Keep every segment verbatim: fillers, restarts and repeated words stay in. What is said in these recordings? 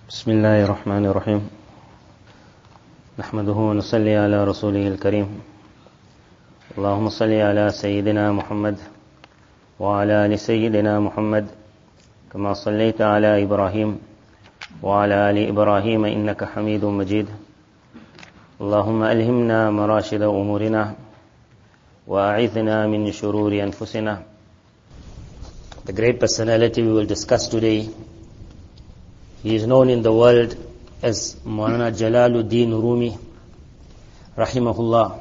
بسم الله الرحمن الرحيم نحمده ونصلي على رسوله الكريم اللهم صل على سيدنا محمد وعلى آل سيدنا محمد كما صليت على إبراهيم وعلى آل إبراهيم إنك حميد مجيد اللهم ألهمنا مراشد أمورنا وأعذنا من شرور أنفسنا. The great personality we will discuss today, he is known in the world as Maulana Jalaluddin Rumi, rahimahullah.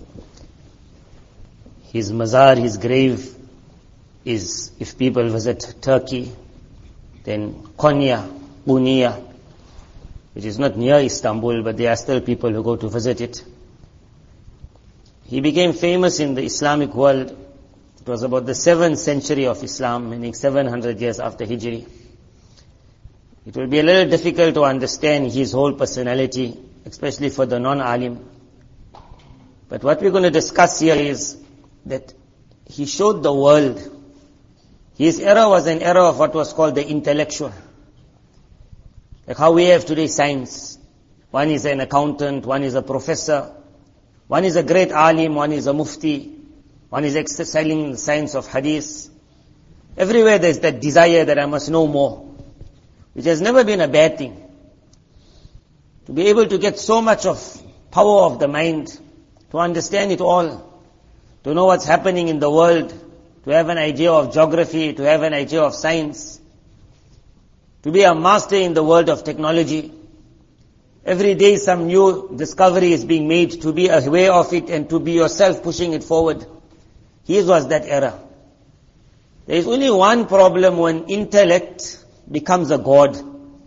His mazar, his grave is, if people visit Turkey, then Konya, Bunia, which is not near Istanbul, but there are still people who go to visit it. He became famous in the Islamic world. It was about the seventh century of Islam, meaning seven hundred years after Hijri. It will be a little difficult to understand his whole personality, especially for the non-alim. But what we're going to discuss here is that he showed the world. His era was an era of what was called the intellectual. Like how we have today science. One is an accountant, one is a professor, one is a great alim, one is a mufti, one is excelling in the science of hadith. Everywhere there's that desire that I must know more, which has never been a bad thing. To be able to get so much of power of the mind, to understand it all, to know what's happening in the world, to have an idea of geography, to have an idea of science, to be a master in the world of technology. Every day some new discovery is being made, to be aware of it and to be yourself pushing it forward. His was that era. There is only one problem when intellect becomes a god.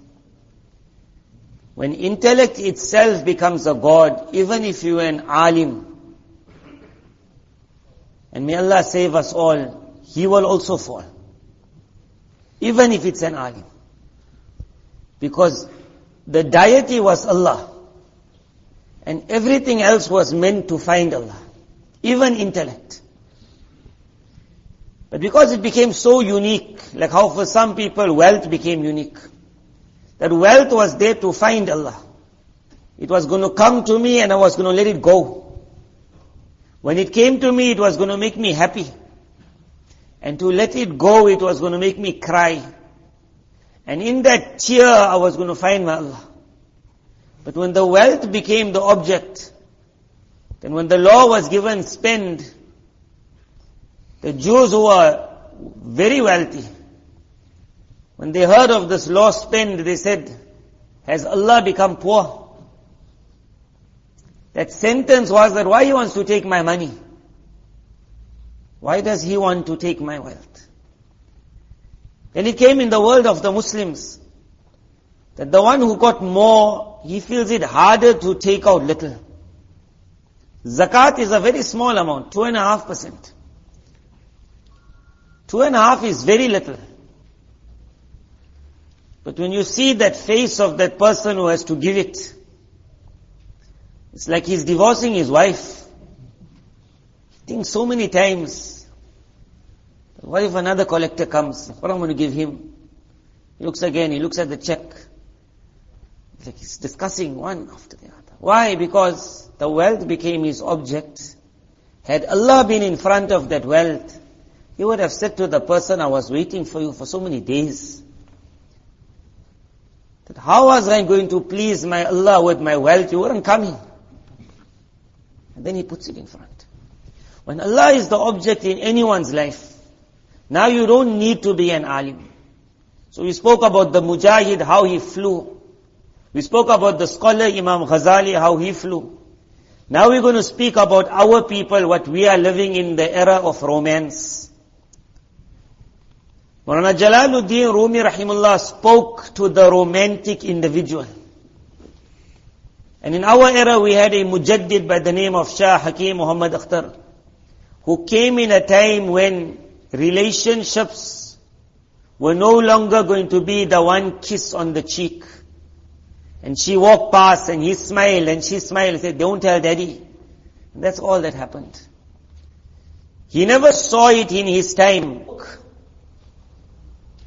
When intellect itself becomes a god, even if you are an alim, and may Allah save us all, he will also fall. Even if it's an alim. Because the deity was Allah, and everything else was meant to find Allah. Even intellect. But because it became so unique, like how for some people wealth became unique, that wealth was there to find Allah. It was going to come to me and I was going to let it go. When it came to me, it was going to make me happy. And to let it go, it was going to make me cry. And in that tear, I was going to find my Allah. But when the wealth became the object, then when the law was given, spend, the Jews who were very wealthy, when they heard of this law, spend, they said, has Allah become poor? That sentence was that why he wants to take my money? Why does he want to take my wealth? Then it came in the world of the Muslims, that the one who got more, he feels it harder to take out little. Zakat is a very small amount, two and a half percent. Two and a half is very little. But when you see that face of that person who has to give it, it's like he's divorcing his wife. He thinks so many times, what if another collector comes? What am I going to give him? He looks again, he looks at the check. It's like he's discussing one after the other. Why? Because the wealth became his object. Had Allah been in front of that wealth, he would have said to the person, I was waiting for you for so many days. That how was I going to please my Allah with my wealth? You weren't coming. And then he puts it in front. When Allah is the object in anyone's life, now you don't need to be an alim. So we spoke about the Mujahid, how he flew. We spoke about the scholar Imam Ghazali, how he flew. Now we're going to speak about our people, what we are living in the era of romance. Maulana Jalaluddin Rumi rahimullah spoke to the romantic individual. And in our era we had a mujaddid by the name of Shah Hakim Muhammad Akhtar, who came in a time when relationships were no longer going to be the one kiss on the cheek. And she walked past and he smiled and she smiled and said, don't tell daddy. And that's all that happened. He never saw it in his time.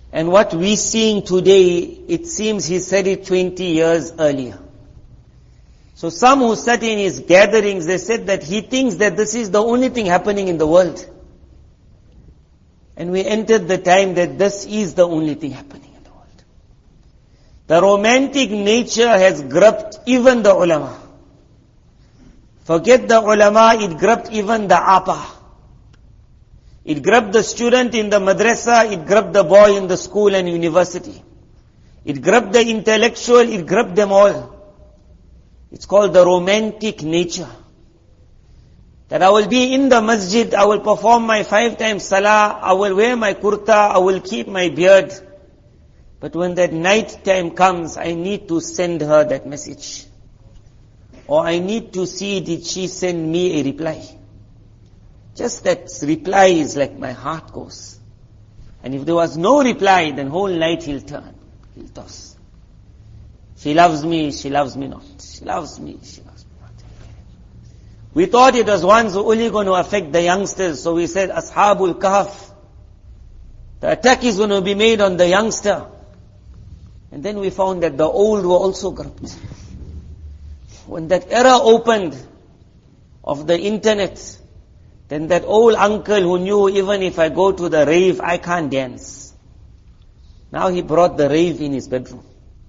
And what we're seeing today, it seems he said it twenty years earlier. So some who sat in his gatherings, they said that he thinks that this is the only thing happening in the world. And we entered the time that this is the only thing happening in the world. The romantic nature has gripped even the ulama. Forget the ulama, it gripped even the apa. It gripped the student in the madrasa, it gripped the boy in the school and university. It gripped the intellectual, it gripped them all. It's called the romantic nature. That I will be in the masjid, I will perform my five times salah, I will wear my kurta, I will keep my beard. But when that night time comes, I need to send her that message. Or I need to see, did she send me a reply? Just that reply is like my heart goes. And if there was no reply, then whole night he'll turn, he'll toss. She loves me, she loves me not. She loves me, she loves me not. We thought it was ones only going to affect the youngsters, so we said, Ashabul Kahf. The attack is going to be made on the youngster. And then we found that the old were also gripped. When that era opened of the internet, then that old uncle who knew even if I go to the rave, I can't dance. Now he brought the rave in his bedroom.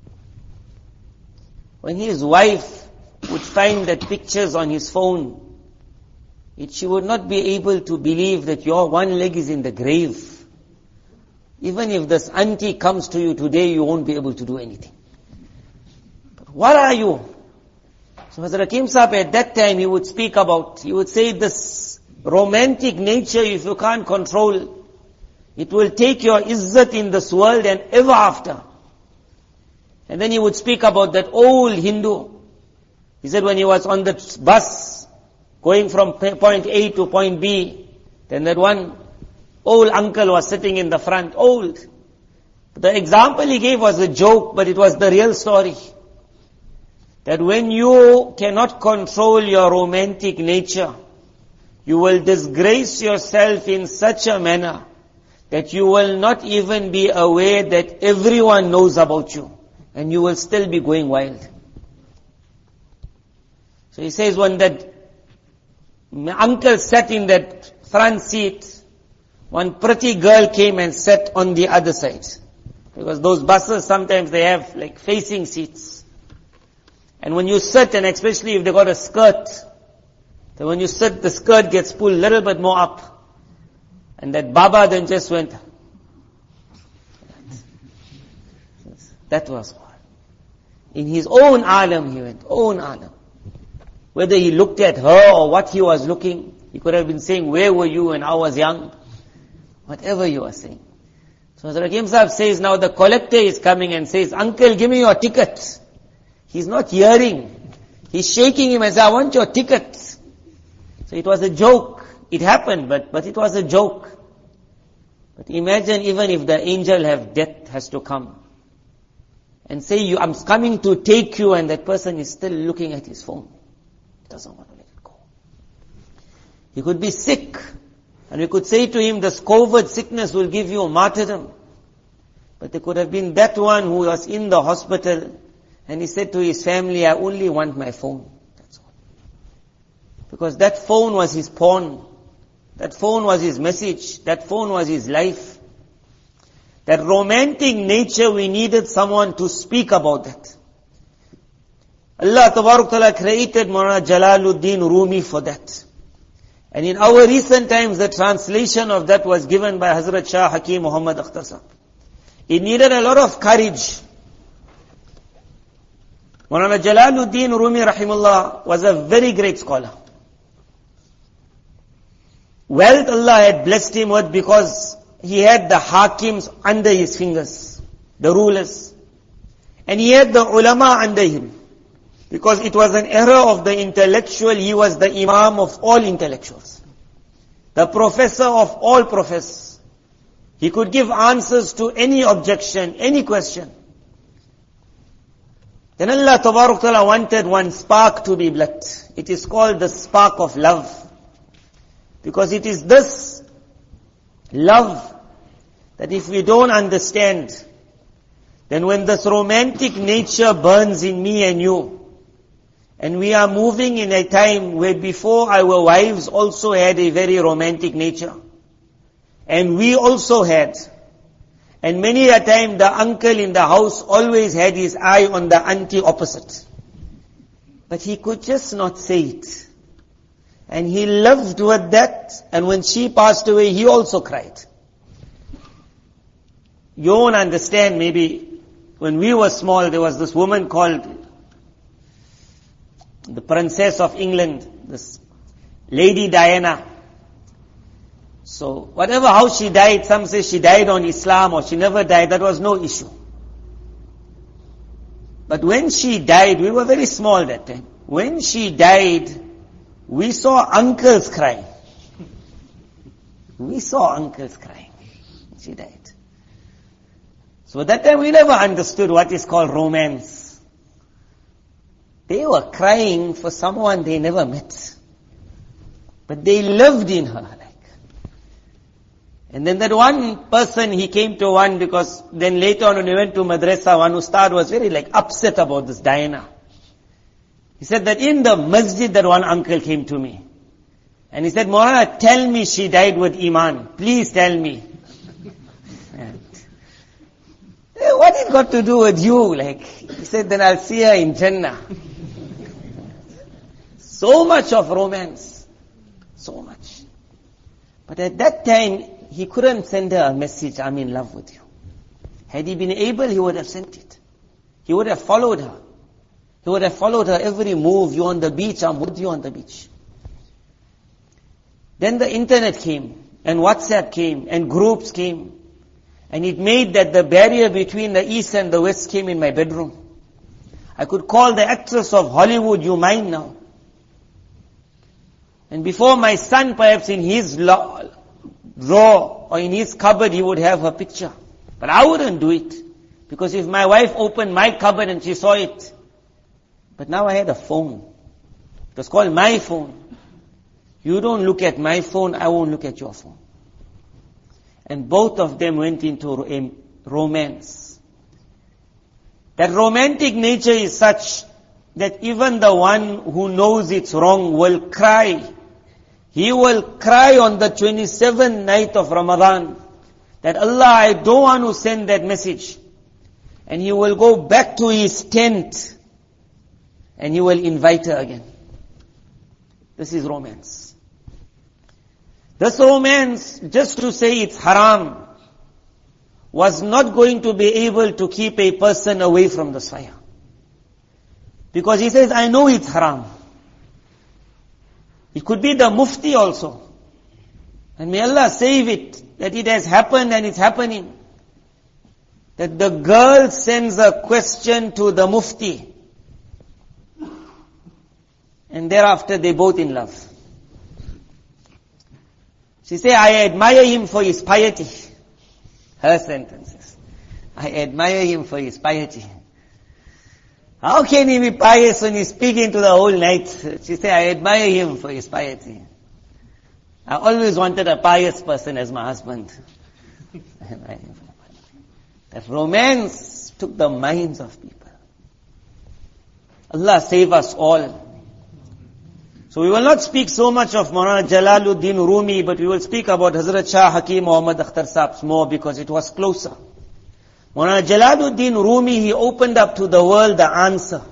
When his wife would find that pictures on his phone, it, she would not be able to believe that your one leg is in the grave. Even if this auntie comes to you today, you won't be able to do anything. But what are you? So Hazrat Hakim Sahib at that time, he would speak about, he would say this romantic nature, if you can't control, it will take your izzat in this world and ever after. And then he would speak about that old Hindu. He said when he was on the bus, going from point A to point B, then that one old uncle was sitting in the front, old. The example he gave was a joke, but it was the real story. That when you cannot control your romantic nature, you will disgrace yourself in such a manner that you will not even be aware that everyone knows about you. And you will still be going wild. So he says when that my uncle sat in that front seat, one pretty girl came and sat on the other side. Because those buses sometimes they have like facing seats. And when you sit, and especially if they got a skirt, then when you sit, the skirt gets pulled a little bit more up. And that Baba then just went. That was all. In his own alam he went, own alam. Whether he looked at her or what he was looking, he could have been saying, where were you when I was young? Whatever you are saying. So Hazrat Hakim Sahib says, now the collector is coming and says, uncle, give me your ticket. He's not hearing. He's shaking him and says, I want your ticket. So it was a joke. It happened, but, but it was a joke. But imagine even if the angel have death has to come and say, you, I'm coming to take you, and that person is still looking at his phone. He doesn't want to let it go. He could be sick, and we could say to him, this COVID sickness will give you a martyrdom. But there could have been that one who was in the hospital, and he said to his family, I only want my phone. That's all. Because that phone was his pawn. That phone was his message. That phone was his life. That romantic nature, we needed someone to speak about that. Allah Tabarak Ta'ala created Maulana Jalaluddin Rumi for that. And in our recent times, the translation of that was given by Hazrat Shah Hakim Muhammad Akhtar Sahib. It needed a lot of courage. Maulana Jalaluddin Rumi Rahimullah was a very great scholar. Wealth Allah had blessed him with because he had the hakims under his fingers, the rulers. And he had the ulama under him. Because it was an era of the intellectual, he was the imam of all intellectuals. The professor of all professors. He could give answers to any objection, any question. Then Allah Tabarak Ta'ala wanted one spark to be lit. It is called the spark of love. Because it is this love that if we don't understand, then when this romantic nature burns in me and you, and we are moving in a time where before our wives also had a very romantic nature, and we also had, and many a time the uncle in the house always had his eye on the auntie opposite. But he could just not say it. And he lived with that, and when she passed away, he also cried. You won't understand, maybe when we were small, there was this woman called the Princess of England, this Lady Diana. So, whatever, how she died, some say she died on Islam or she never died, that was no issue. But when she died, we were very small that time. When she died, we saw uncles crying. We saw uncles crying. She died. So that time we never understood what is called romance. They were crying for someone they never met. But they lived in her. Like. And then that one person, he came to one, because then later on when we went to madrasa, one ustad was very like upset about this Diana. He said that in the masjid that one uncle came to me. And he said, Maulana, tell me she died with Iman. Please tell me. And, eh, what it got to do with you? Like, he said, then I'll see her in Jannah. So much of romance. So much. But at that time, he couldn't send her a message, I'm in love with you. Had he been able, he would have sent it. He would have followed her. He would have followed her every move. You on the beach, I'm with you on the beach. Then the internet came, and WhatsApp came, and groups came. And it made that the barrier between the East and the West came in my bedroom. I could call the actress of Hollywood, you mine now. And before my son, perhaps in his drawer or in his cupboard, he would have her picture. But I wouldn't do it. Because if my wife opened my cupboard and she saw it. But now I had a phone. It was called my phone. You don't look at my phone, I won't look at your phone. And both of them went into a romance. That romantic nature is such that even the one who knows it's wrong will cry. He will cry on the twenty-seventh night of Ramadan that Allah, I don't want to send that message. And he will go back to his tent and he will invite her again. This is romance. This romance, just to say it's haram, was not going to be able to keep a person away from this fire. Because he says, I know it's haram. It could be the mufti also. And may Allah save it, that it has happened and it's happening. That the girl sends a question to the mufti. And thereafter they both in love. She say, I admire him for his piety. Her sentences. I admire him for his piety. How can he be pious when he's speaking to the whole night? She say, I admire him for his piety. I always wanted a pious person as my husband. That romance took the minds of people. Allah save us all. So we will not speak so much of Maulana Jalaluddin Rumi, but we will speak about Hazrat Shah Hakim Muhammad Akhtar Sahib's more because it was closer. Maulana Jalaluddin Rumi, he opened up to the world the answer.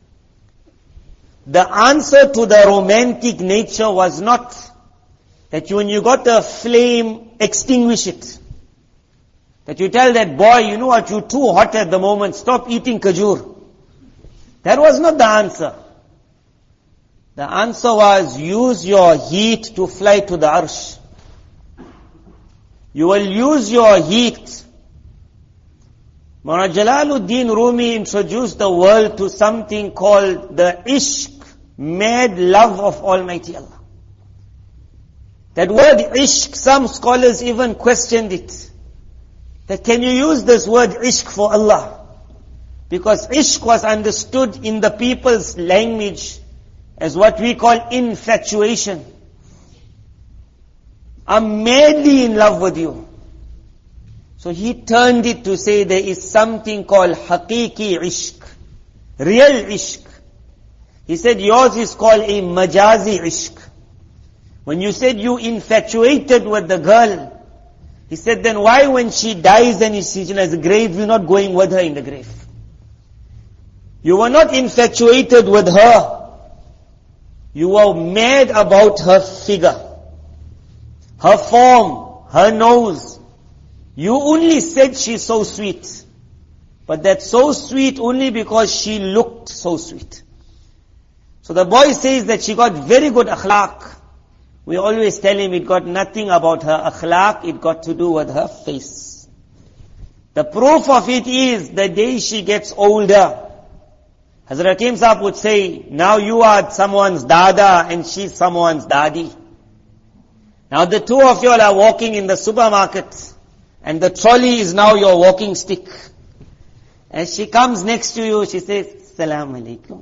The answer to the romantic nature was not that when you got a flame, extinguish it. That you tell that boy, you know what, you're too hot at the moment, stop eating kajur. That was not the answer. The answer was, use your heat to fly to the arsh. You will use your heat. Maulana Jalaluddin Rumi introduced the world to something called the ishq, mad love of Almighty Allah. That word ishq, some scholars even questioned it. That can you use this word ishq for Allah? Because ishq was understood in the people's language as what we call infatuation. I'm madly in love with you. So he turned it to say there is something called haqiqi ishq, real ishq. He said yours is called a majazi ishq. When you said you infatuated with the girl, he said then why when she dies and is in a grave, you're not going with her in the grave? You were not infatuated with her. You were mad about her figure, her form, her nose. You only said she's so sweet. But that's so sweet only because she looked so sweet. So the boy says that she got very good akhlaq. We always tell him it got nothing about her akhlaq, it got to do with her face. The proof of it is the day she gets older. Hazrat Hakim Sahib would say, now you are someone's dada and she's someone's dadi. Now the two of you all are walking in the supermarket and the trolley is now your walking stick. As she comes next to you, she says, Assalamu alaikum.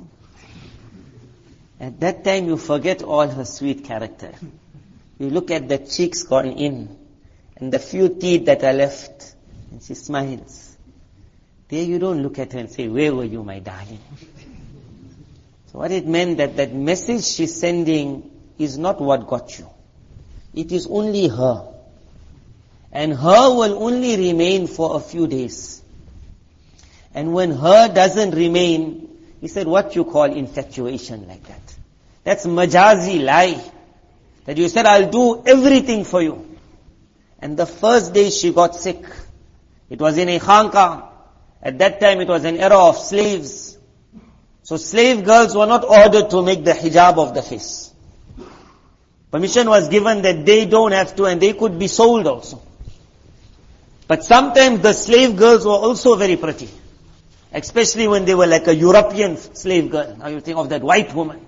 At that time you forget all her sweet character. You look at the cheeks gone in and the few teeth that are left and she smiles. There you don't look at her and say, where were you, my darling? So what it meant that that message she's sending is not what got you. It is only her. And her will only remain for a few days. And when her doesn't remain, he said, what you call infatuation like that? That's majazi lie. That you said, I'll do everything for you. And the first day she got sick. It was in a khanqa. At that time it was an era of slaves. So slave girls were not ordered to make the hijab of the face. Permission was given that they don't have to and they could be sold also. But sometimes the slave girls were also very pretty. Especially when they were like a European slave girl. Now you think of that white woman.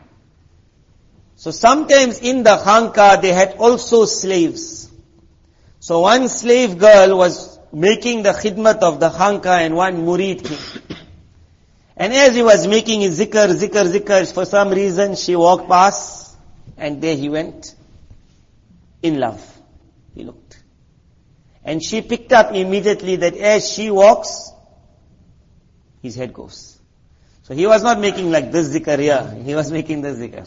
So sometimes in the khanqa they had also slaves. So one slave girl was making the khidmat of the khanqa and one murid came. And as he was making his zikr, zikr, zikr, for some reason she walked past and there he went. In love. He looked. And she picked up immediately that as she walks, his head goes. So he was not making like this zikr here. He was making this zikr.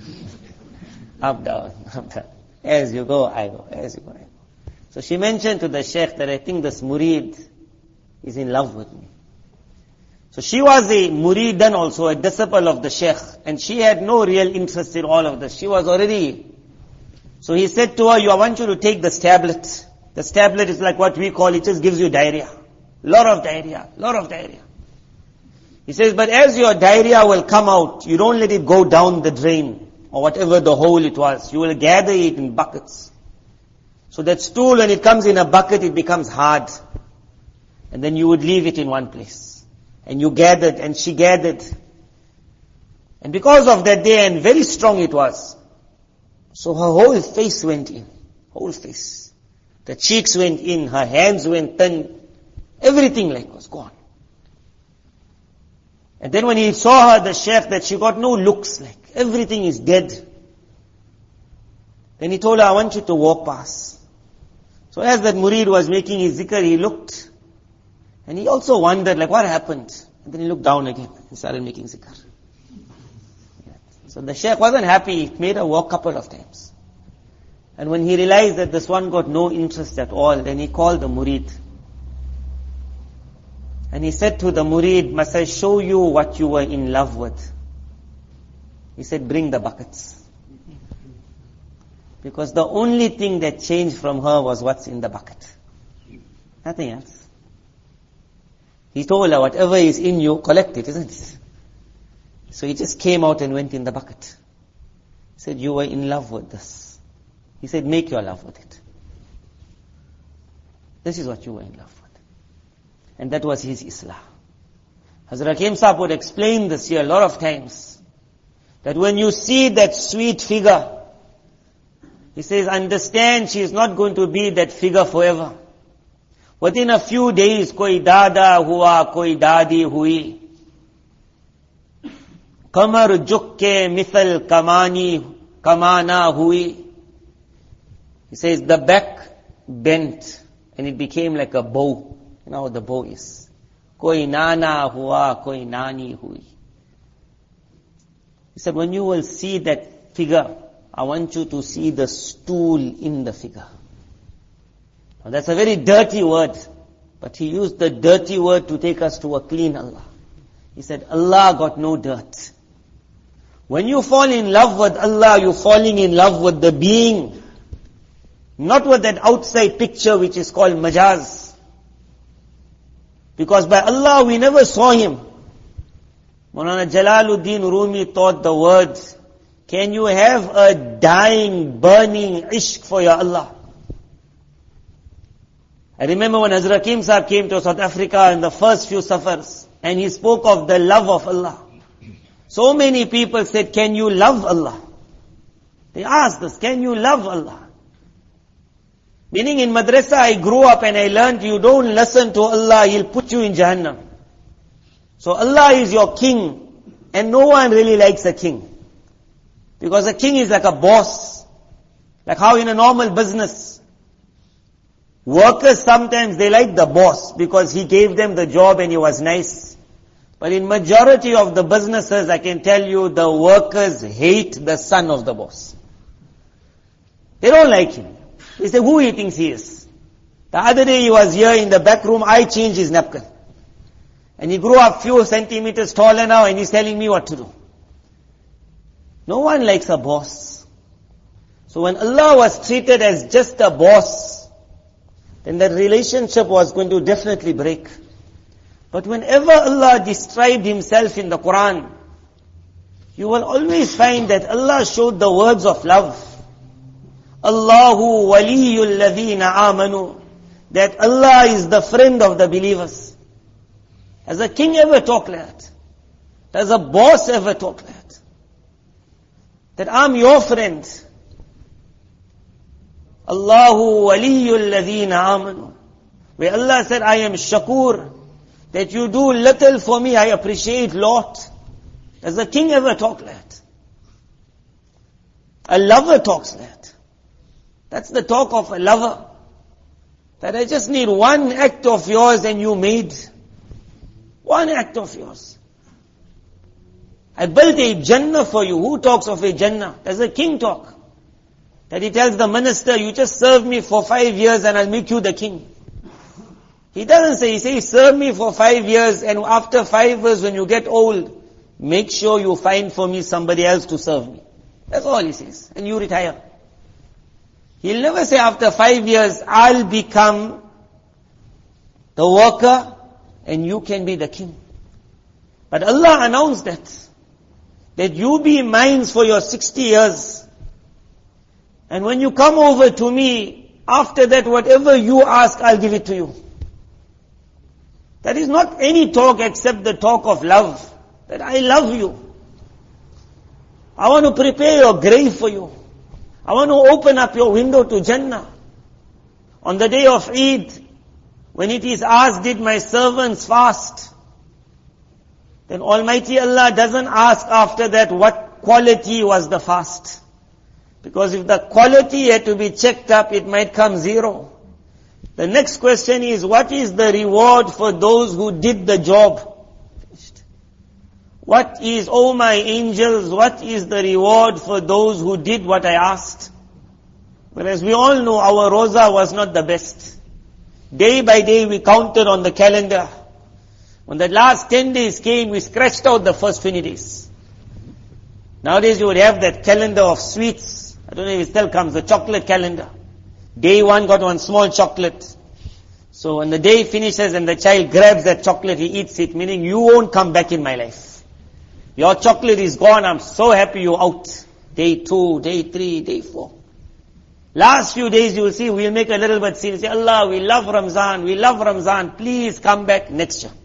Up, down, up, down. As you go, I go. As you go, I go. So she mentioned to the sheikh that I think this murid is in love with me. So she was a muridan also, a disciple of the sheikh. And she had no real interest in all of this. She was already... So he said to her, I want you to take this tablet. This tablet is like what we call, it just gives you diarrhea. Lot of diarrhea, lot of diarrhea. He says, but as your diarrhea will come out, you don't let it go down the drain or whatever the hole it was. You will gather it in buckets. So that stool, when it comes in a bucket, it becomes hard. And then you would leave it in one place. And you gathered, and she gathered. And because of that day, and very strong it was, so her whole face went in. Whole face. The cheeks went in, her hands went thin. Everything like was gone. And then when he saw her, the sheikh, that she got no looks, like everything is dead. Then he told her, I want you to walk past. So as that murid was making his zikr, he looked. And he also wondered, like, what happened? And then he looked down again and started making zikr. So the sheikh wasn't happy. He made her walk a couple of times. And when he realized that this one got no interest at all, then he called the murid. And he said to the murid, must I show you what you were in love with? He said, bring the buckets. Because the only thing that changed from her was what's in the bucket. Nothing else. He told her, whatever is in you, collect it, isn't it? So he just came out and went in the bucket. He said, you were in love with this. He said, make your love with it. This is what you were in love with. And that was his Islah. Hazrat Hakim Sahib would explain this here a lot of times. That when you see that sweet figure, he says, understand she is not going to be that figure forever. Within a few days, koi dada hua, koi dadi hui. Kamar jukke mithal kamani, kamana hui. He says, the back bent and it became like a bow. You know how the bow is. Koi nana hua, koi nani hui. He said, when you will see that figure, I want you to see the stool in the figure. Now that's a very dirty word, but he used the dirty word to take us to a clean Allah. He said, Allah got no dirt. When you fall in love with Allah, you're falling in love with the being, not with that outside picture which is called majaz. Because by Allah we never saw Him. Maulana Jalaluddin Rumi taught the words, can you have a dying, burning ishq for your Allah? I remember when Hazrat Hakim Sahib came to South Africa in the first few safars, and he spoke of the love of Allah. So many people said, can you love Allah? They asked us, can you love Allah? Meaning in madrasa I grew up and I learned you don't listen to Allah, He'll put you in Jahannam. So Allah is your king, and no one really likes a king. Because a king is like a boss. Like how in a normal business, workers sometimes they like the boss because he gave them the job and he was nice. But in majority of the businesses, I can tell you, the workers hate the son of the boss. They don't like him. They say, who he thinks he is? The other day he was here in the back room, I changed his napkin. And he grew up few centimeters taller now and he's telling me what to do. No one likes a boss. So when Allah was treated as just a boss, then that relationship was going to definitely break. But whenever Allah described Himself in the Quran, you will always find that Allah showed the words of love. Allahu waliyul ladhina amanu. That Allah is the friend of the believers. Has a king ever talked like that? Does a boss ever talk like that? That I'm your friend. Allahu waliyul ladhina amanu. Where Allah said, I am shakur. That you do little for me, I appreciate lot. Does a king ever talk like that? A lover talks like that. That's the talk of a lover. That I just need one act of yours and you made. One act of yours. I built a Jannah for you. Who talks of a Jannah? Does a king talk? That he tells the minister, you just serve me for five years and I'll make you the king. He doesn't say, he says, serve me for five years and after five years when you get old, make sure you find for me somebody else to serve me. That's all he says. And you retire. He'll never say after five years, I'll become the worker and you can be the king. But Allah announced that. That you be mine for your sixty years. And when you come over to me, after that whatever you ask, I'll give it to you. That is not any talk except the talk of love. That I love you. I want to prepare your grave for you. I want to open up your window to Jannah. On the day of Eid, when it is asked, did my servants fast? Then Almighty Allah doesn't ask after that what quality was the fast. Because if the quality had to be checked up, it might come zero. The next question is, what is the reward for those who did the job? What is, oh my angels, what is the reward for those who did what I asked? Whereas we all know our roza was not the best. Day by day we counted on the calendar. When the last ten days came, we scratched out the first twenty days. Nowadays you would have that calendar of sweets. I don't know if it still comes, the chocolate calendar. Day one got one small chocolate. So when the day finishes and the child grabs that chocolate, he eats it, meaning you won't come back in my life. Your chocolate is gone, I'm so happy you're out. Day two, day three, day four. Last few days you will see, we'll make a little bit scene. Say, Allah, we love Ramzan, we love Ramzan, please come back next year.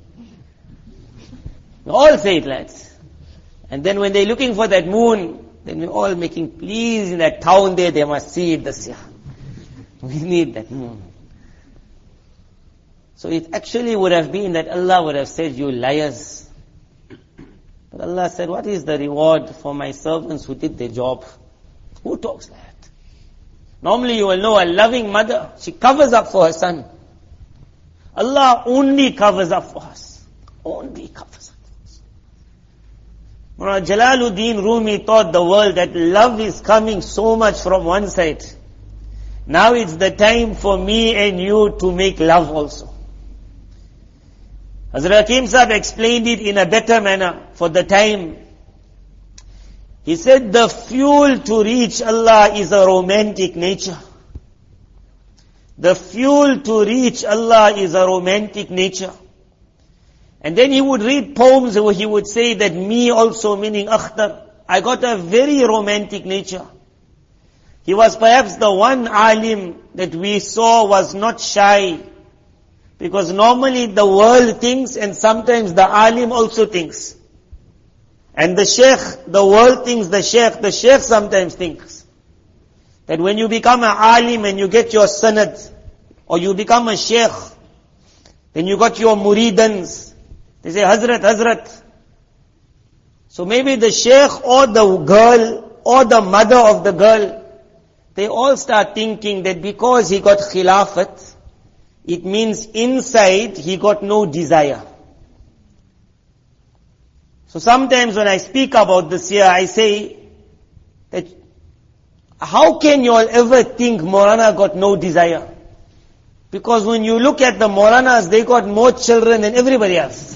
We all say it, lads. And then when they're looking for that moon, then we're all making, please in that town there, they must see it this year. We need that moon. So it actually would have been that Allah would have said, you liars. But Allah said, what is the reward for my servants who did their job? Who talks like that? Normally you will know a loving mother, she covers up for her son. Allah only covers up for us. Only covers up for us. Mullah Jalaluddin Rumi taught the world that love is coming so much from one side. Now it's the time for me and you to make love also. Hazrat Hakim Sahib explained it in a better manner for the time. He said the fuel to reach Allah is a romantic nature. The fuel to reach Allah is a romantic nature. And then he would read poems where he would say that me also, meaning Akhtar, I got a very romantic nature. He was perhaps the one alim that we saw was not shy. Because normally the world thinks and sometimes the alim also thinks. And the sheikh, the world thinks the sheikh, the sheikh sometimes thinks. That when you become an alim and you get your sanad, or you become a sheikh, then you got your muridans. They say, Hazrat, Hazrat. So maybe the sheikh or the girl or the mother of the girl, they all start thinking that because he got khilafat, it means inside he got no desire. So sometimes when I speak about this here, I say that how can you all ever think Maulana got no desire? Because when you look at the Maulanas, they got more children than everybody else.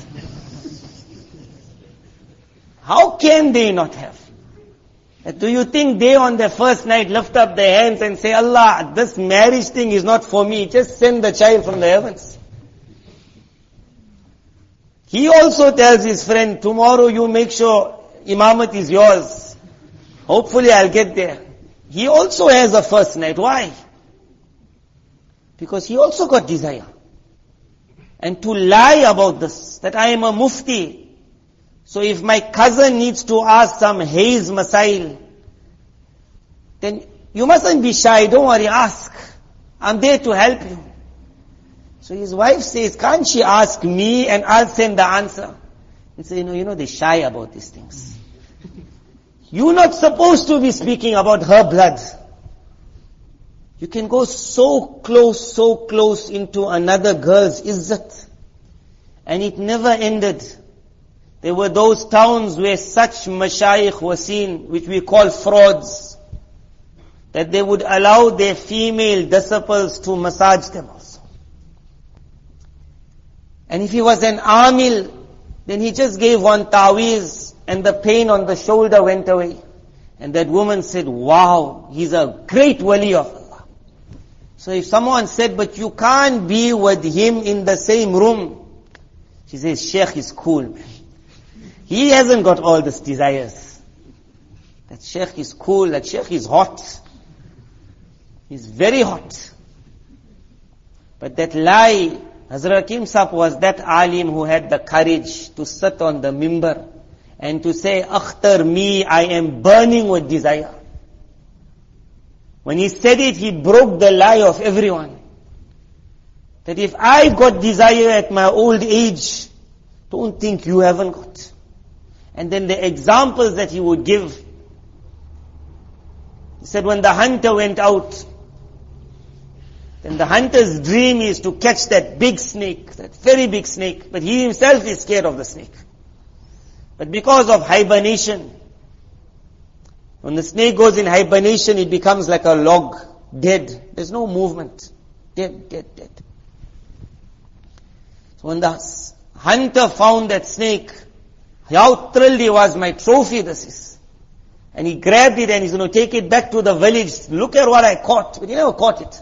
How can they not have? Do you think they on their first night lift up their hands and say, Allah, this marriage thing is not for me, just send the child from the heavens? He also tells his friend, tomorrow you make sure imamat is yours. Hopefully I'll get there. He also has a first night. Why? Because he also got desire. And to lie about this, that I am a mufti, so if my cousin needs to ask some haze masail, then you mustn't be shy, don't worry, ask. I'm there to help you. So his wife says, can't she ask me and I'll send the answer? He says, you know, you know, they're shy about these things. You're not supposed to be speaking about her blood. You can go so close, so close into another girl's izzat. And it never ended. There were those towns where such mashayikh were seen, which we call frauds, that they would allow their female disciples to massage them also. And if he was an amil, then he just gave one taweez and the pain on the shoulder went away. And that woman said, wow, he's a great wali of Allah. So if someone said, but you can't be with him in the same room, she says, Sheikh is cool, man. He hasn't got all these desires. That Sheikh is cool, that Sheikh is hot. He's very hot. But that lie, Hazrat Hakim Sahib was that alim who had the courage to sit on the mimbar and to say, Akhtar, me, I am burning with desire. When he said it, he broke the lie of everyone. That if I got desire at my old age, don't think you haven't got. And then the examples that he would give. He said when the hunter went out, then the hunter's dream is to catch that big snake, that very big snake. But he himself is scared of the snake. But because of hibernation, when the snake goes in hibernation, it becomes like a log, dead. There's no movement. Dead, dead, dead. So when the hunter found that snake, how thrilled he was, my trophy this is. And he grabbed it and he's going to take it back to the village. Look at what I caught. But he never caught it.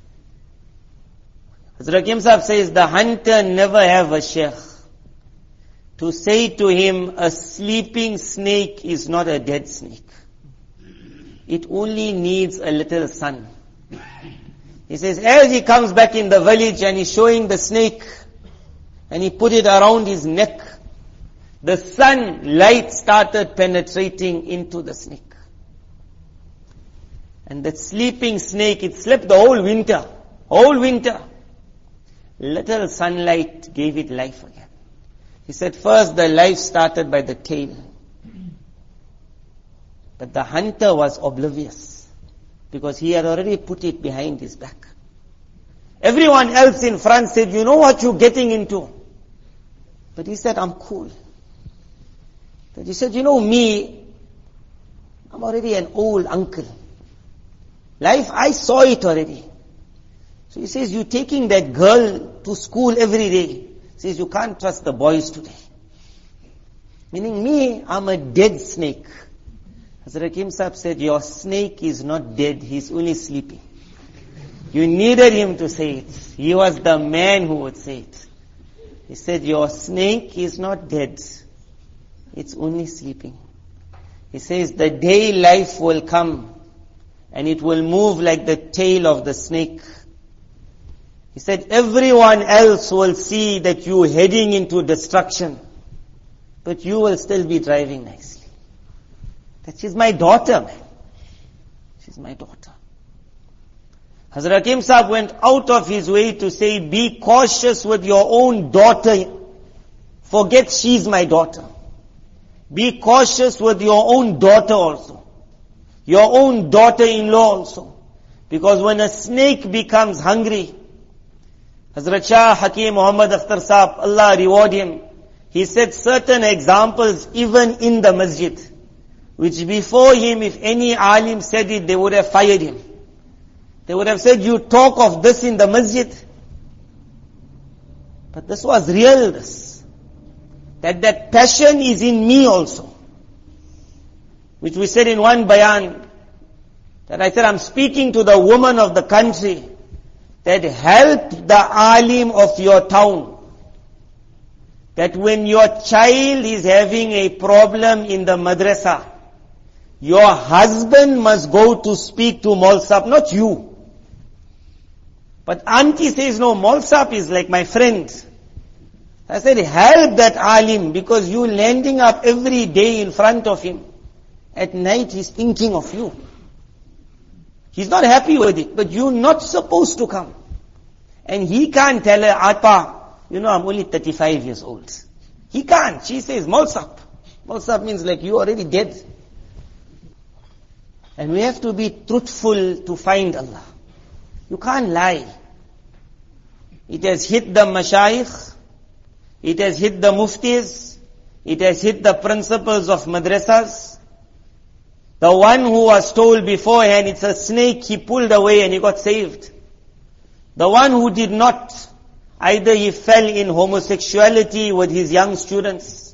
Hazrat Hakim Sahib says, the hunter never have a sheikh to say to him, a sleeping snake is not a dead snake. It only needs a little sun. He says, as he comes back in the village and he's showing the snake, and he put it around his neck, the sun light started penetrating into the snake. And that sleeping snake, it slept the whole winter, whole winter. Little sunlight gave it life again. He said first the life started by the tail. But the hunter was oblivious, because he had already put it behind his back. Everyone else in front said, you know what you're getting into. But he said, I'm cool. But he said, you know me, I'm already an old uncle. Life, I saw it already. So he says, you're taking that girl to school every day. He says, you can't trust the boys today. Meaning me, I'm a dead snake. Hazrat Hakim Sahib said, your snake is not dead, he's only sleeping. You needed him to say it. He was the man who would say it. He said, your snake is not dead, it's only sleeping. He says, the day life will come and it will move like the tail of the snake. He said, everyone else will see that you are heading into destruction, but you will still be driving nicely. That she's my daughter, man. She's my daughter. Hazrat Hakim Sahib went out of his way to say, be cautious with your own daughter. Forget she's my daughter. Be cautious with your own daughter also. Your own daughter-in-law also. Because when a snake becomes hungry, Hazrat Shah Hakim Muhammad Akhtar Sahib, Allah reward him, he said certain examples even in the masjid, which before him, if any alim said it, they would have fired him. They would have said, you talk of this in the masjid. But this was real, this. That that passion is in me also. Which we said in one bayan, that I said, I'm speaking to the woman of the country, that help the alim of your town. That when your child is having a problem in the madrasa, your husband must go to speak to Maul Sahib, not you. But auntie says, no, Maul Sahib is like my friend. I said, help that alim, because you landing up every day in front of him. At night he's thinking of you. He's not happy with it, but you're not supposed to come. And he can't tell her, Apa, you know, I'm only thirty-five years old. He can't. She says, Maul Sahib. Maul Sahib means like you already dead. And we have to be truthful to find Allah. You can't lie. It has hit the mashayikh, it has hit the muftis, it has hit the principals of madrasas. The one who was told beforehand it's a snake, he pulled away and he got saved. The one who did not, either he fell in homosexuality with his young students,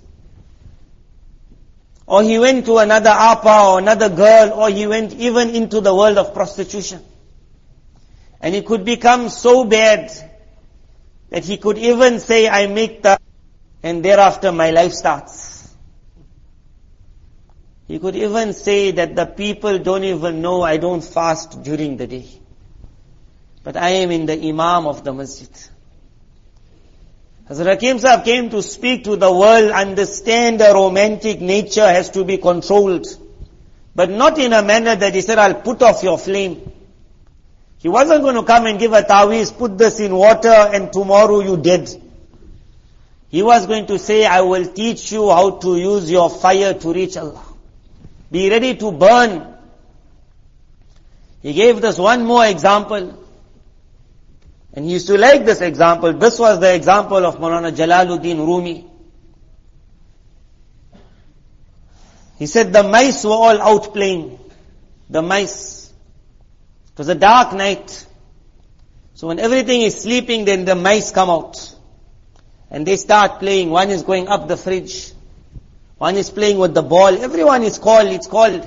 or he went to another apa or another girl, or he went even into the world of prostitution. And it could become so bad that he could even say, I make the, and thereafter my life starts. He could even say that the people don't even know I don't fast during the day. But I am in the imam of the masjid. Hazrat Hakim Sahib came to speak to the world, understand the romantic nature has to be controlled. But not in a manner that he said, I'll put off your flame. He wasn't going to come and give a taweez, put this in water and tomorrow you dead. He was going to say, I will teach you how to use your fire to reach Allah. Be ready to burn. He gave this one more example. And he used to like this example. This was the example of Maulana Jalaluddin Rumi. He said the mice were all out playing. The mice. It was a dark night. So when everything is sleeping, then the mice come out. And they start playing. One is going up the fridge. One is playing with the ball. Everyone is called, it's called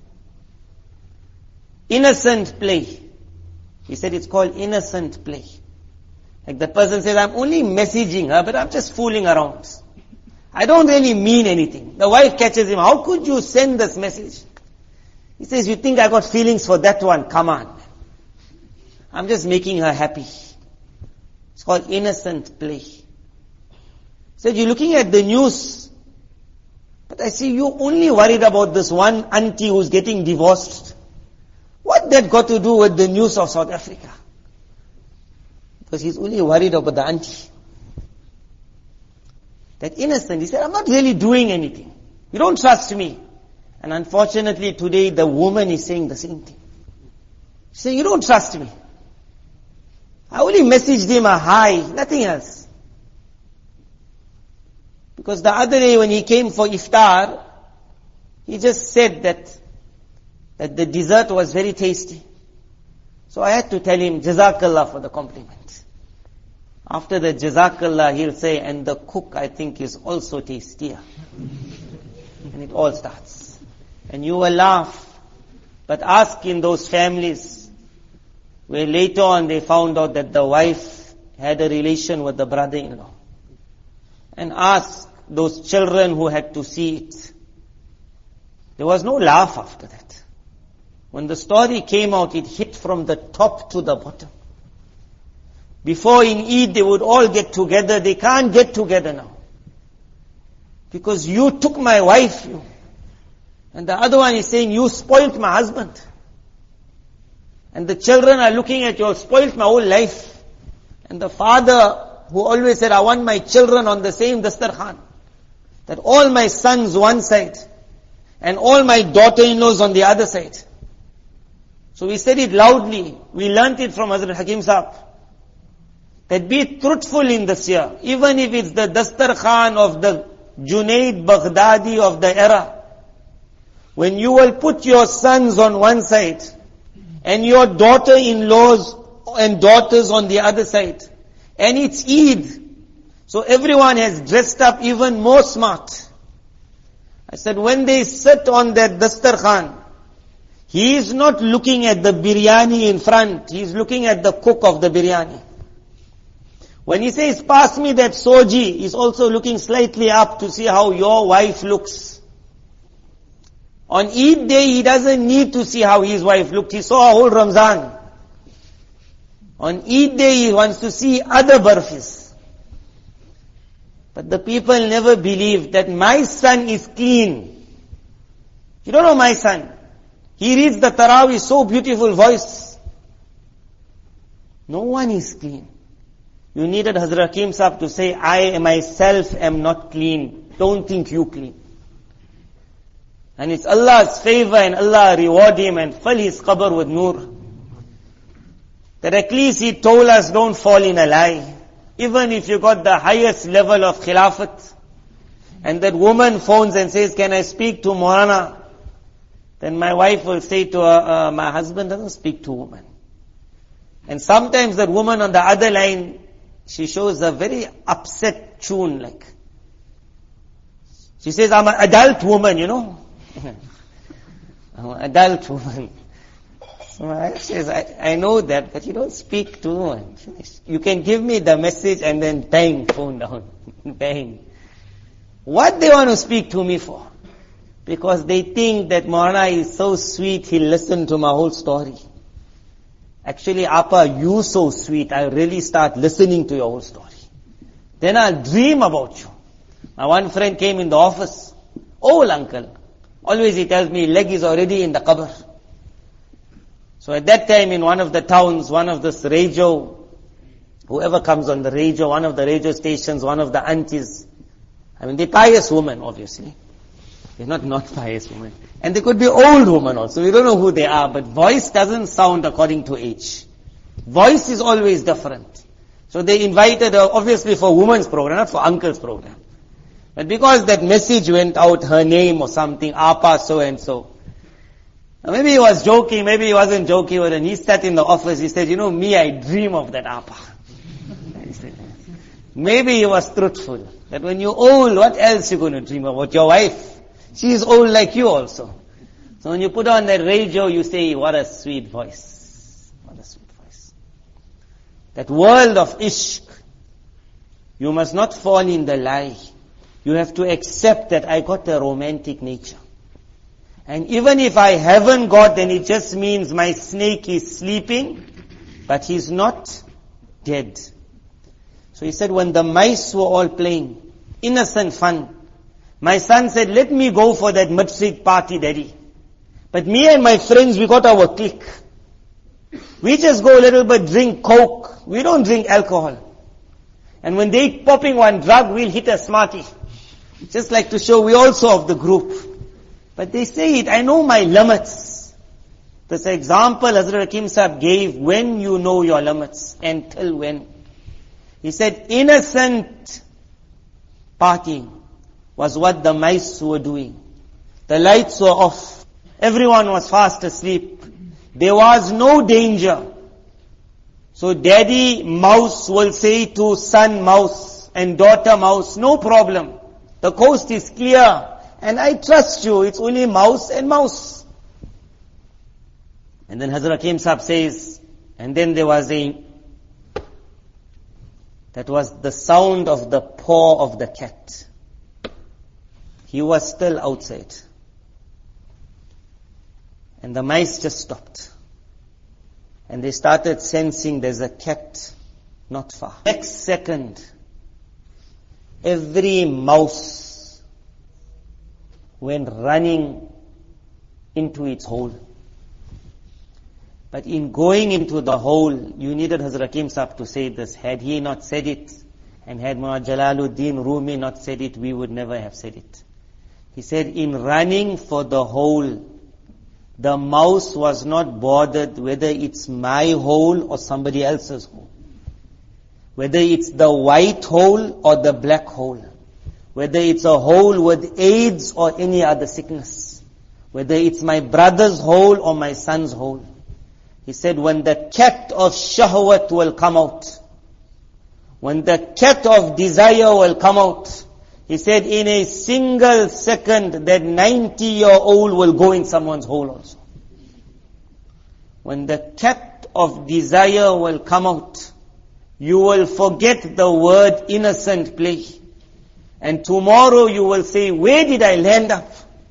innocent play. He said it's called innocent play. Like the person says, I'm only messaging her, but I'm just fooling around. I don't really mean anything. The wife catches him, how could you send this message? He says, you think I got feelings for that one? Come on. I'm just making her happy. It's called innocent play. He said, you're looking at the news, but I see you only worried about this one auntie who's getting divorced. What that got to do with the news of South Africa? Because he's only worried about the auntie. That innocent, he said, I'm not really doing anything. You don't trust me. And unfortunately today the woman is saying the same thing. She's saying, you don't trust me. I only messaged him a hi, nothing else. Because the other day when he came for iftar, he just said that, that the dessert was very tasty. So I had to tell him, Jazakallah for the compliment. After the Jazakallah, he'll say, and the cook I think is also tastier. And it all starts. And you will laugh. But ask in those families, where later on they found out that the wife had a relation with the brother-in-law. And ask those children who had to see it. There was no laugh after that. When the story came out, it hit from the top to the bottom. Before in Eid, they would all get together. They can't get together now. Because you took my wife, you. And the other one is saying, you spoilt my husband. And the children are looking at you, spoilt my whole life. And the father, who always said, I want my children on the same dastarkhan. That all my sons one side, and all my daughter-in-laws on the other side. So we said it loudly. We learnt it from Hazrat Hakim Sahib. That be truthful in this year. Even if it's the dastarkhan of the Junaid Baghdadi of the era. When you will put your sons on one side, and your daughter-in-laws and daughters on the other side. And it's Eid. So everyone has dressed up even more smart. I said, when they sit on that dastarkhan, he is not looking at the biryani in front. He is looking at the cook of the biryani. When he says, pass me that soji, he's also looking slightly up to see how your wife looks. On Eid day, he doesn't need to see how his wife looked. He saw a whole Ramzan. On Eid day, he wants to see other barfis. But the people never believe that my son is clean. You don't know my son. He reads the Taraweeh, so beautiful voice. No one is clean. You needed Hazrat Hakim Sahib to say, I myself am not clean. Don't think you clean. And it's Allah's favor and Allah reward him and fill his qabr with nur. That at least he told us don't fall in a lie. Even if you got the highest level of khilafat, and that woman phones and says, can I speak to Maulana? Then my wife will say to her, uh, my husband doesn't speak to women. And sometimes that woman on the other line, she shows a very upset tune like. She says, I'm an adult woman, you know. I'm an adult woman. So my wife says, I, I know that, but you don't speak to women. You can give me the message and then bang, phone down. Bang. What they want to speak to me for? Because they think that Maulana is so sweet, he'll listen to my whole story. Actually, Appa, you so sweet, I'll really start listening to your whole story. Then I'll dream about you. My one friend came in the office. Old uncle. Always he tells me, leg is already in the qabr. So at that time in one of the towns, one of this radio, whoever comes on the radio, one of the radio stations, one of the aunties, I mean, they're pious women, obviously. They're not not pious women. And they could be old women also. We don't know who they are, but voice doesn't sound according to age. Voice is always different. So they invited her, obviously for women's program, not for uncle's program. But because that message went out, her name or something, Appa so and so. Now maybe he was joking, maybe he wasn't joking, but when he sat in the office, he said, you know, me, I dream of that Appa. Maybe he was truthful. That when you're old, what else you going to dream about? Your wife. She is old like you also. So when you put on that radio, you say, what a sweet voice. What a sweet voice. That world of ishq, you must not fall in the lie. You have to accept that I got a romantic nature. And even if I haven't got, then it just means my snake is sleeping, but he's not dead. So he said, when the mice were all playing, innocent fun, my son said, let me go for that mid-street party, daddy. But me and my friends, we got our clique. We just go a little bit, drink coke. We don't drink alcohol. And when they popping one drug, we'll hit a smartie. Just like to show we also of the group. But they say it, I know my limits. This example Hazrat Hakim Sahib gave, when you know your limits and till when. He said innocent partying was what the mice were doing. The lights were off. Everyone was fast asleep. There was no danger. So daddy mouse will say to son mouse and daughter mouse, no problem. The coast is clear and I trust you. It's only mouse and mouse. And then Hazrat Hakim Sahib says, and then there was a, that was the sound of the paw of the cat. He was still outside. And the mice just stopped. And they started sensing there's a cat not far. Next second, every mouse went running into its hole. But in going into the hole, you needed Hazrat Hakim Sahib to say this. Had he not said it, and had Muhammad Jalaluddin Rumi not said it, we would never have said it. He said, in running for the hole, the mouse was not bothered whether it's my hole or somebody else's hole. Whether it's the white hole or the black hole. Whether it's a hole with AIDS or any other sickness. Whether it's my brother's hole or my son's hole. He said, when the cat of shahwat will come out, when the cat of desire will come out, he said, in a single second, that ninety-year-old will go in someone's hole also. When the cat of desire will come out, you will forget the word innocent play. And tomorrow you will say, where did I land up?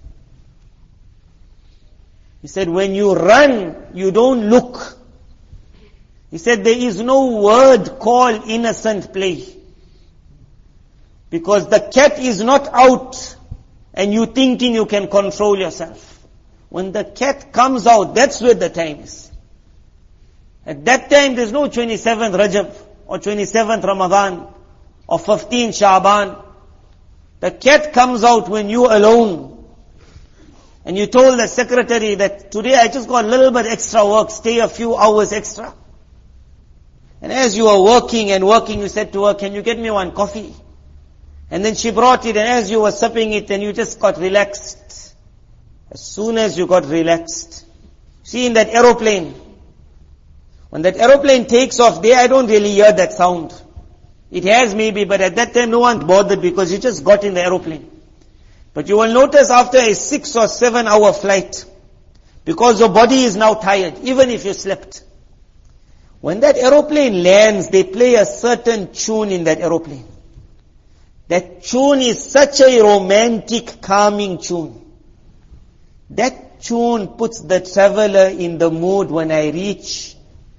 He said, when you run, you don't look. He said, there is no word called innocent play. Because the cat is not out and you thinking you can control yourself. When the cat comes out, that's where the time is. At that time, there's no twenty-seventh Rajab or twenty-seventh Ramadan or fifteenth Sha'ban. The cat comes out when you alone. And you told the secretary that today I just got a little bit extra work, stay a few hours extra. And as you were working and working, you said to her, can you get me one coffee? And then she brought it, and as you were sipping it, and you just got relaxed. As soon as you got relaxed, see in that aeroplane, when that aeroplane takes off, there I don't really hear that sound. It has maybe, but at that time no one bothered because you just got in the aeroplane. But you will notice after a six or seven hour flight, because your body is now tired, even if you slept. When that aeroplane lands, they play a certain tune in that aeroplane. That tune is such a romantic, calming tune. That tune puts the traveler in the mood when I reach.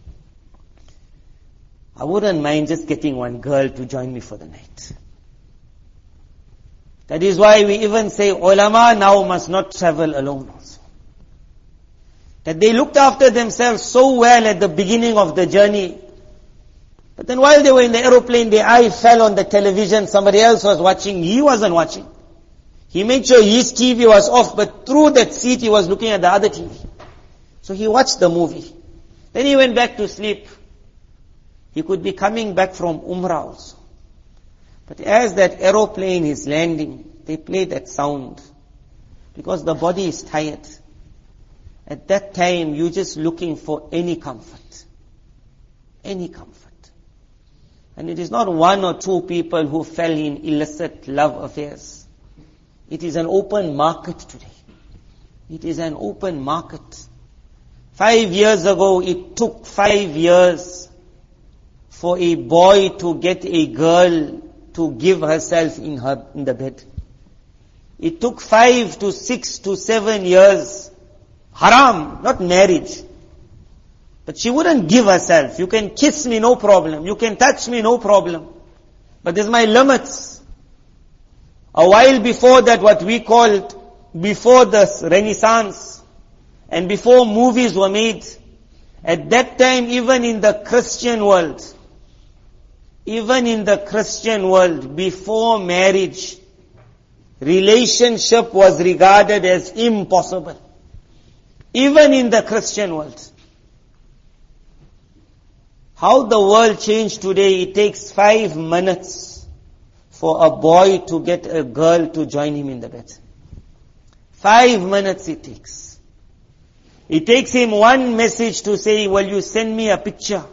I wouldn't mind just getting one girl to join me for the night. That is why we even say ulama now must not travel alone also. That they looked after themselves so well at the beginning of the journey. But then while they were in the aeroplane, their eye fell on the television. Somebody else was watching. He wasn't watching. He made sure his T V was off, but through that seat he was looking at the other T V. So he watched the movie. Then he went back to sleep. He could be coming back from Umrah also. But as that aeroplane is landing, they play that sound. Because the body is tired. At that time, you're just looking for any comfort. Any comfort. And it is not one or two people who fell in illicit love affairs. It is an open market today. It is an open market. Five years ago, it took five years for a boy to get a girl to give herself in her in the bed. It took five to six to seven years. Haram, not marriage. But she wouldn't give herself. You can kiss me, no problem. You can touch me, no problem. But there's my limits. A while before that, what we called, before the Renaissance, and before movies were made, at that time, even in the Christian world, even in the Christian world, before marriage, relationship was regarded as impossible. Even in the Christian world. How the world changed today, it takes five minutes for a boy to get a girl to join him in the bed. Five minutes it takes. It takes him one message to say, will you send me a picture?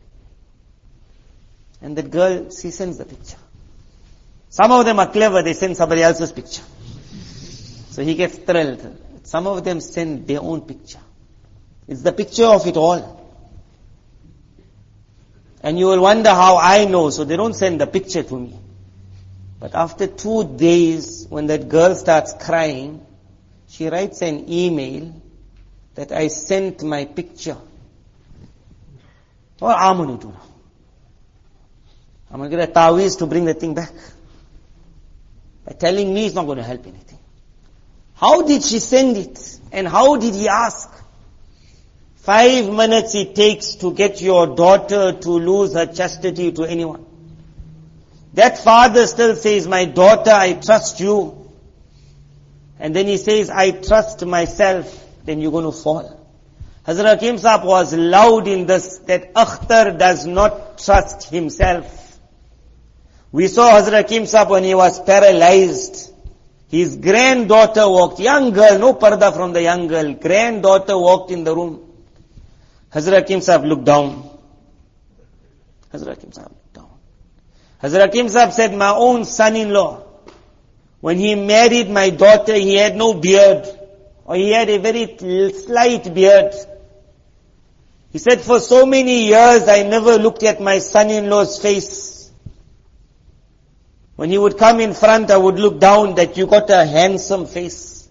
And that girl, she sends the picture. Some of them are clever, they send somebody else's picture. So he gets thrilled. Some of them send their own picture. It's the picture of it all. And you will wonder how I know, so they don't send the picture to me. But after two days, when that girl starts crying, she writes an email that I sent my picture. What am I going to do now? I'm going to get a tawiz to bring the thing back. By telling me it's not going to help anything. How did she send it? And how did he ask? Five minutes it takes to get your daughter to lose her chastity to anyone. That father still says, my daughter, I trust you. And then he says, I trust myself. Then you're going to fall. Hazrat Hakim Sahib was loud in this, that Akhtar does not trust himself. We saw Hazrat Hakim Sahib when he was paralyzed. His granddaughter walked, young girl, no parda from the young girl. Granddaughter walked in the room. Hazrat Hakim Sahib looked down. Hazrat Hakim Sahib looked down. Hazrat Hakim Sahib said, my own son-in-law, when he married my daughter, he had no beard. Or he had a very slight beard. He said, for so many years, I never looked at my son-in-law's face. When he would come in front, I would look down that you got a handsome face.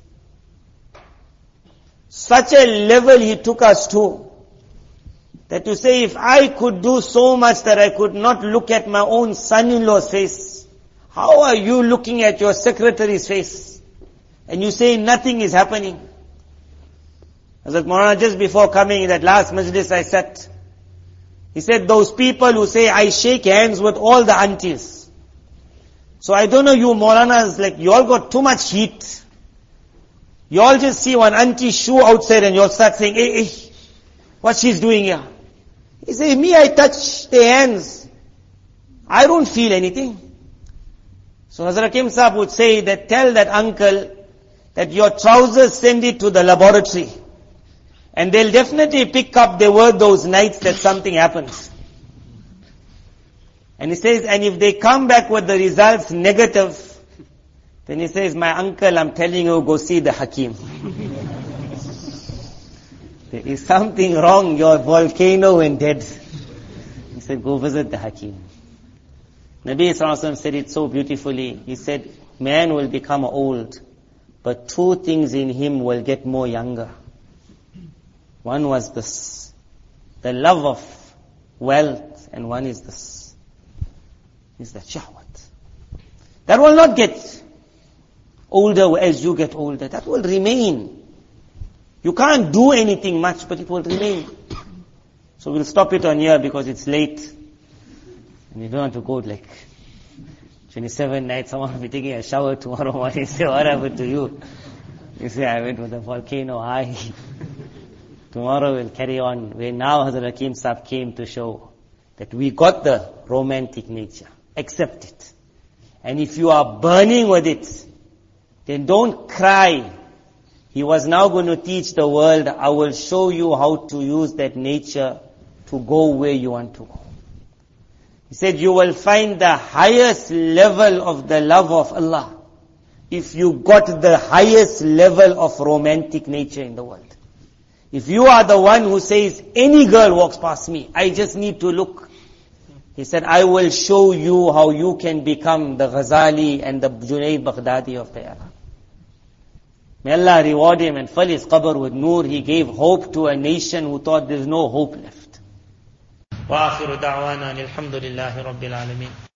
Such a level he took us to, that to say, if I could do so much that I could not look at my own son-in-law's face, how are you looking at your secretary's face? And you say nothing is happening. Hazrat Maulana, just before coming in that last majlis I sat, he said, those people who say, I shake hands with all the aunties. So I don't know, you Maulanas, like, you all got too much heat. You all just see one auntie's shoe outside and you all start saying, hey, hey, what she's doing here? He said, me, I touch the hands. I don't feel anything. So Hazrat Hakim Sahib would say that, tell that uncle that your trousers, send it to the laboratory. And they'll definitely pick up the word those nights that something happens. And he says, and if they come back with the results negative, then he says, my uncle, I'm telling you, go see the Hakim. There is something wrong, your volcano went dead. He said, go visit the Hakim. Nabi Sallallahu Alaihi Wasallam said it so beautifully. He said, man will become old, but two things in him will get more younger. One was this, the love of wealth, and one is this, is the shahwat. That will not get older as you get older. That will remain. You can't do anything much, but it will remain. So we'll stop it on here because it's late. And you don't want to go like twenty-seven nights, someone will be taking a shower tomorrow morning. Say, what happened to you? You say, I went with a volcano high. Tomorrow we'll carry on. Where now Hazrat Hakim Sahib came to show that we got the romantic nature. Accept it. And if you are burning with it, then don't cry. He was now going to teach the world, I will show you how to use that nature to go where you want to go. He said, you will find the highest level of the love of Allah if you got the highest level of romantic nature in the world. If you are the one who says, any girl walks past me, I just need to look. He said, I will show you how you can become the Ghazali and the Junaid Baghdadi of the era. May Allah reward him and fill his qabr with noor. He gave hope to a nation who thought there's no hope left. وآخر دعوانا الحمد لله رب العالمين